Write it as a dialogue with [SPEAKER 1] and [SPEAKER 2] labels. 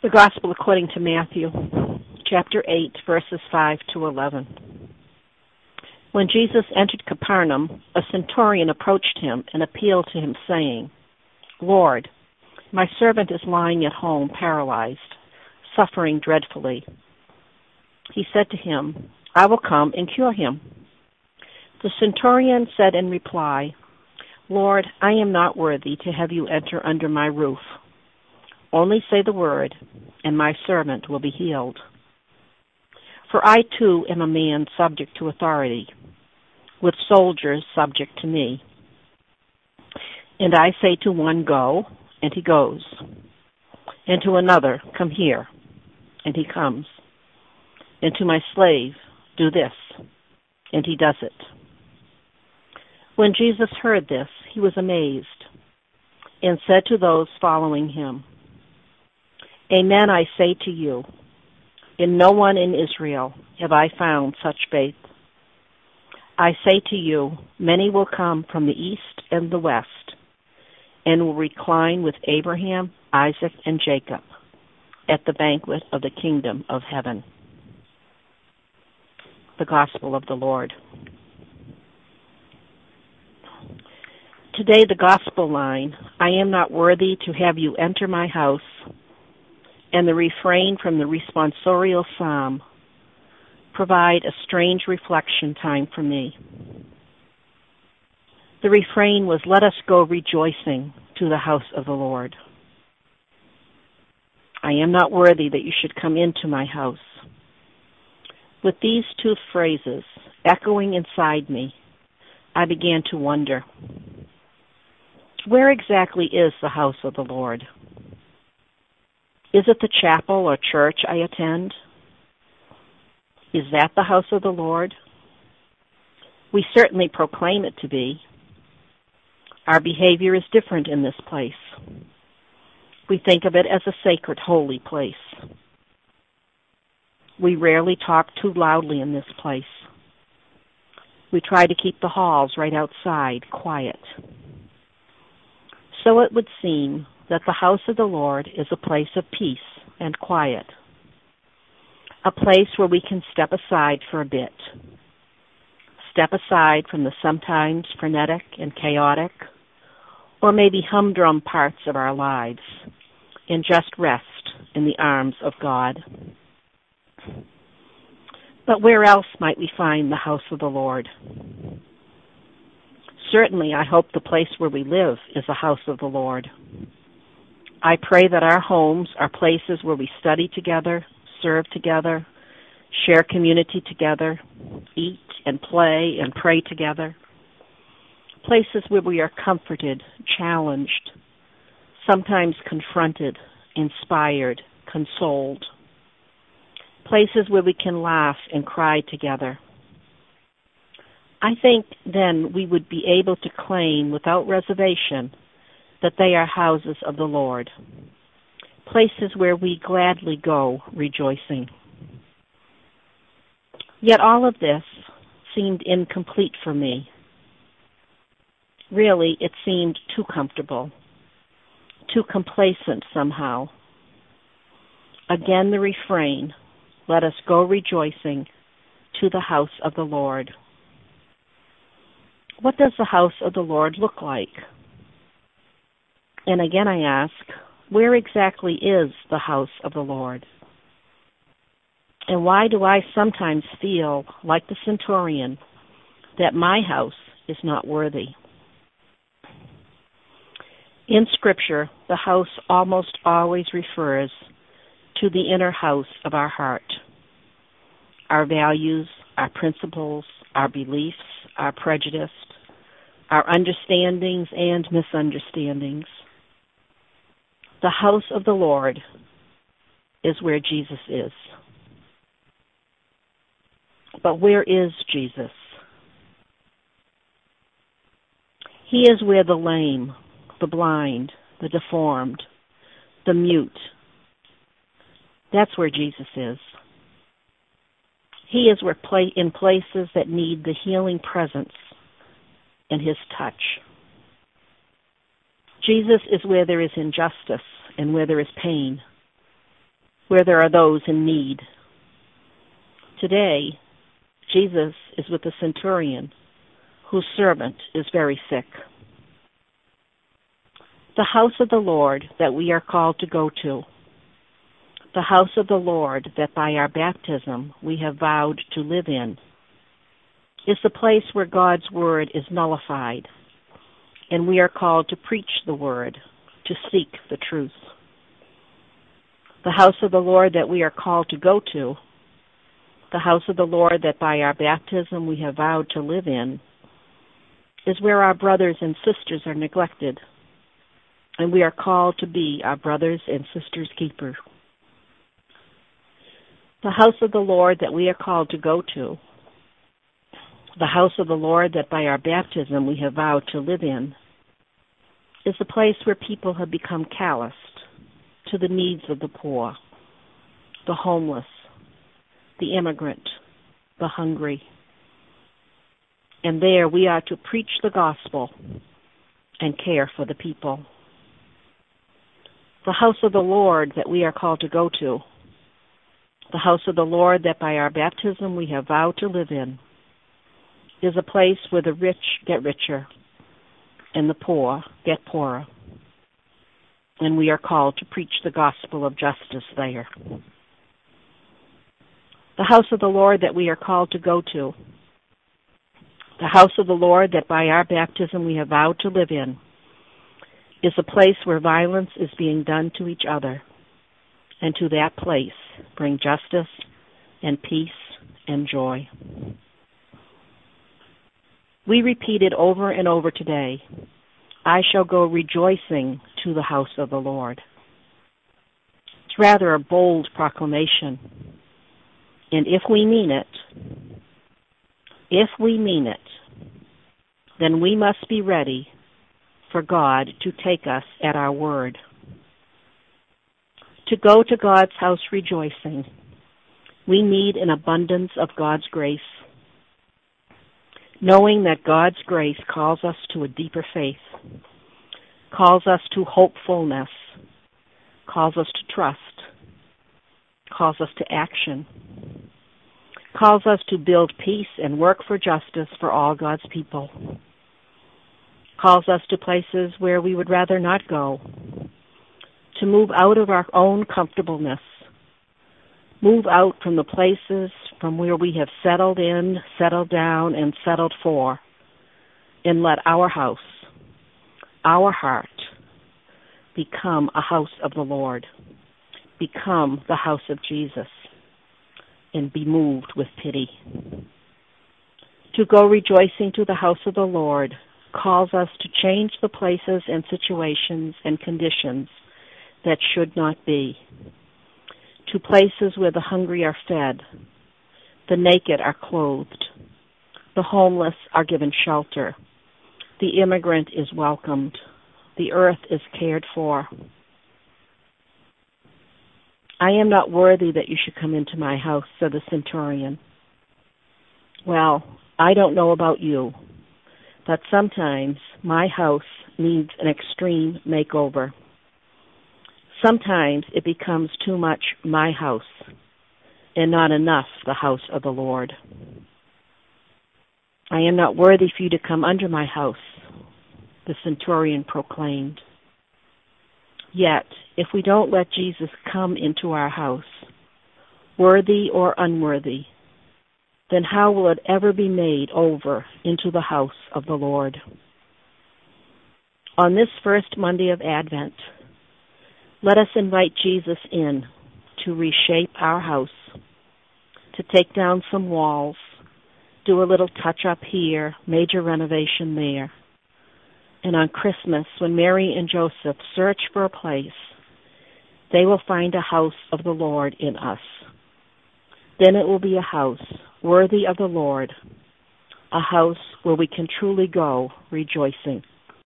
[SPEAKER 1] The Gospel according to Matthew, chapter 8, verses 5 to 11. When Jesus entered Capernaum, a centurion approached him and appealed to him, saying, "Lord, my servant is lying at home paralyzed, suffering dreadfully." He said to him, "I will come and cure him." The centurion said in reply, "Lord, I am not worthy to have you enter under my roof. Only say the word, and my servant will be healed. For I too am a man subject to authority, with soldiers subject to me. And I say to one, 'Go,' and he goes, and to another, 'Come here,' and he comes, and to my slave, 'Do this,' and he does it." When Jesus heard this, he was amazed, and said to those following him, "Amen, I say to you, in no one in Israel have I found such faith. I say to you, many will come from the east and the west, and will recline with Abraham, Isaac, and Jacob at the banquet of the kingdom of heaven." The Gospel of the Lord. Today the Gospel line, "I am not worthy to have you enter my house," and the refrain from the responsorial psalm provide a strange reflection time for me. The refrain was, "Let us go rejoicing to the house of the Lord." I am not worthy that you should come into my house. With these two phrases echoing inside me, I began to wonder, where exactly is the house of the Lord? Is it the chapel or church I attend? Is that the house of the Lord? We certainly proclaim it to be. Our behavior is different in this place. We think of it as a sacred, holy place. We rarely talk too loudly in this place. We try to keep the halls right outside quiet. So it would seem that the house of the Lord is a place of peace and quiet, a place where we can step aside for a bit, step aside from the sometimes frenetic and chaotic, or maybe humdrum parts of our lives, and just rest in the arms of God. But where else might we find the house of the Lord? Certainly, I hope the place where we live is a house of the Lord. I pray that our homes are places where we study together, serve together, share community together, eat and play and pray together. Places where we are comforted, challenged, sometimes confronted, inspired, consoled. Places where we can laugh and cry together. I think then we would be able to claim without reservation that they are houses of the Lord, places where we gladly go rejoicing. Yet all of this seemed incomplete for me. Really, it seemed too comfortable, too complacent somehow. Again the refrain, "Let us go rejoicing to the house of the Lord." What does the house of the Lord look like? And again I ask, where exactly is the house of the Lord? And why do I sometimes feel, like the centurion, that my house is not worthy? In Scripture, the house almost always refers to the inner house of our heart. Our values, our principles, our beliefs, our prejudice, our understandings and misunderstandings. The house of the Lord is where Jesus is. But where is Jesus? He is where the lame, the blind, the deformed, the mute, that's where Jesus is. He is where in places that need the healing presence and his touch. Jesus is where there is injustice and where there is pain. where there are those in need. Today, Jesus is with the centurion, whose servant is very sick. The house of the Lord that we are called to go to, the house of the Lord that by our baptism we have vowed to live in, is the place where God's word is nullified, and we are called to preach the word, to seek the truth. The house of the Lord that we are called to go to, the house of the Lord that by our baptism we have vowed to live in, is where our brothers and sisters are neglected, and we are called to be our brothers and sisters' keeper. The house of the Lord that we are called to go to, the house of the Lord that by our baptism we have vowed to live in, is the place where people have become calloused to the needs of the poor, the homeless, the immigrant, the hungry. And there we are to preach the gospel and care for the people. The house of the Lord that we are called to go to, the house of the Lord that by our baptism we have vowed to live in, is a place where the rich get richer and the poor get poorer. And we are called to preach the gospel of justice there. The house of the Lord that we are called to go to, the house of the Lord that by our baptism we have vowed to live in, is a place where violence is being done to each other, and to that place bring justice and peace and joy. We repeated over and over today, I shall go rejoicing to the house of the Lord. It's rather a bold proclamation. And if we mean it, then we must be ready for God to take us at our word. To go to God's house rejoicing, we need an abundance of God's grace, knowing that God's grace calls us to a deeper faith, calls us to hopefulness, calls us to trust, calls us to action, calls us to build peace and work for justice for all God's people, calls us to places where we would rather not go, to move out of our own comfortableness, move out from the places from where we have settled in, settled down, and settled for, and let our house, our heart, become a house of the Lord, become the house of Jesus, and be moved with pity. To go rejoicing to the house of the Lord calls us to change the places and situations and conditions that should not be, to places where the hungry are fed, the naked are clothed, the homeless are given shelter, the immigrant is welcomed, the earth is cared for. I am not worthy that you should come into my house, said the centurion. Well, I don't know about you, but sometimes my house needs an extreme makeover. Sometimes it becomes too much my house and not enough the house of the Lord. I am not worthy for you to come under my house, the centurion proclaimed. Yet, if we don't let Jesus come into our house, worthy or unworthy, then how will it ever be made over into the house of the Lord? On this first Monday of Advent, let us invite Jesus in to reshape our house, to take down some walls, do a little touch-up here, major renovation there. And on Christmas, when Mary and Joseph search for a place, they will find a house of the Lord in us. Then it will be a house worthy of the Lord, a house where we can truly go rejoicing.